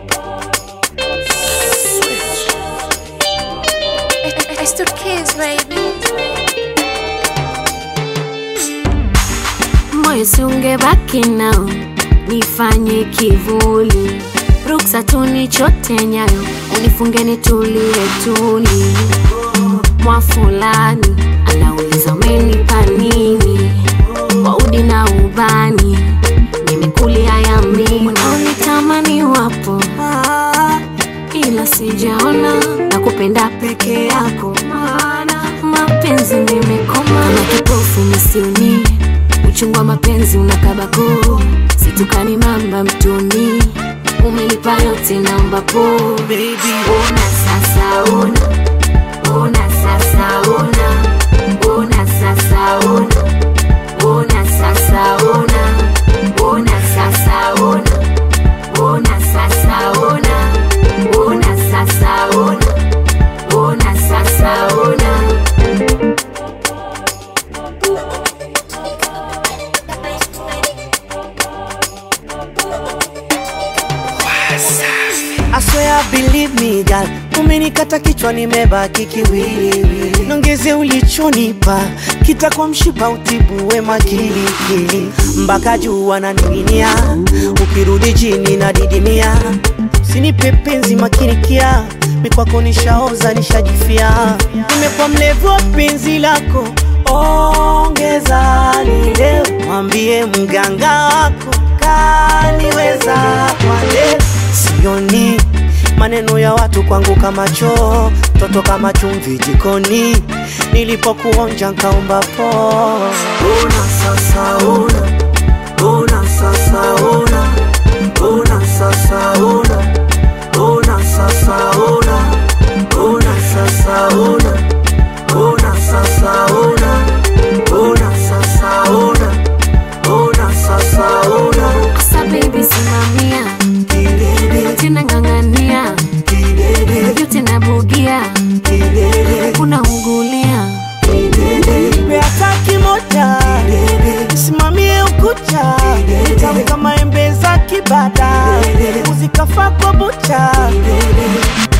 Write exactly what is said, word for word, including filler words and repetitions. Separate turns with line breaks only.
I still kiss, baby. Moyo si ungebaki nao, nifanye kivuli. Ruksa tunichote nyayo, unifunge nitulie tuli. Mwa fulani, anauliza umenipa nini? Waudi na ubani, nimekulia ya mimi. Unitamani wapo, ila sijaona. Nakupenda peke yako, mapenzi nimekoma. Na kipofu misioni, uchungu wa mapenzi unakabako. Situkani mamba mtoni, umenipa yote naomba po. Baby, ona sasa ona, ona sasa ona, ona sasa ona, ona sasa ona, ona sasa ona, ona sasa ona, ona sasa ona, ona sasa ona.
I swear believe me girl, umenikata kichwa nimebaki kiwiliwili. Nongeze ulichonipa, kitakuwa mshipa utibu wema kilikili. Mpaka juu wananing'inia, ukirudi chini na didimia. Usinipe penzi makinikia, mikwako nishaoza nishajifia. Nimekuwa mlevu wa penzi lako, ongeza lile. Mwambie mganga wako, kaniweza kwa leo. Sioni maneno ya watu kwangu kama choo, toto kama chumvi jikoni, nilipokuonja nkaomba po. Ona sasa ona, ona sasa ona, ona sasa ona, ona sasa ona, ona sasa ona, ona sasa ona, ona sasa ona, ona sasa ona.
Asa baby simamia, tena ngangania, yote nabugia, kuna ungulia.
Beata kimoja, simamie ukucha, tawe kama embe za kibada, uzikafa kwa bucha.